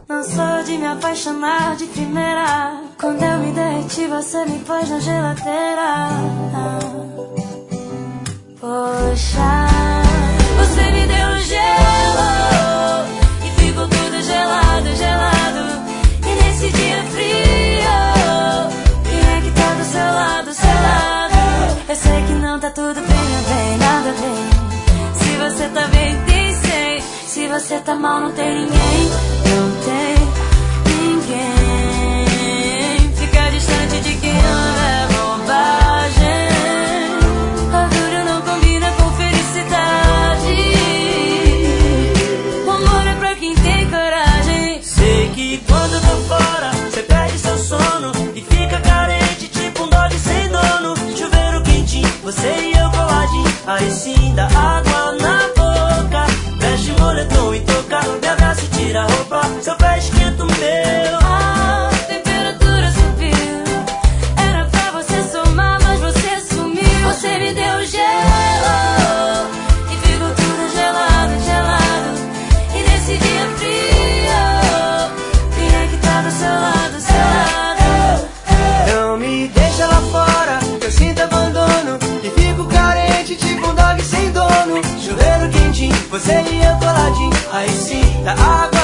Não sou de me apaixonar de primeira. Quando eu me derreti, você me pôs na geladeira. Poxa, você me deu gelo e ficou tudo gelado, gelado. E nesse dia frio, quem é que tá do seu lado, seu lado? Eu sei que não tá tudo bem, nada bem. Se você tá bem, tem sei. Se você tá mal, não tem ninguém. Não tem ninguém. Ficar distante de quem ama é bobagem. Orgulho não combina com felicidade. O amor é pra quem tem coragem. Sei que quando eu tô fora, você perde seu sono e fica carente, tipo um dog sem dono. Chuveiro quentinho, você e eu coladinho. Aí sim dá água na boca. Veste moletom e toca, me abraça e tira a roupa. Seu pé esquenta o meu. A temperatura subiu. Era pra você somar, mas você sumiu. Você me deu gelo e ficou tudo gelado, gelado. E nesse dia frio, quem é que tá do seu lado, seu lado? Não me deixa lá fora, eu sinto abandono e fico carente, tipo um dog sem dono. Chuveiro quentinho, você e eu coladinho. Aí sim dá água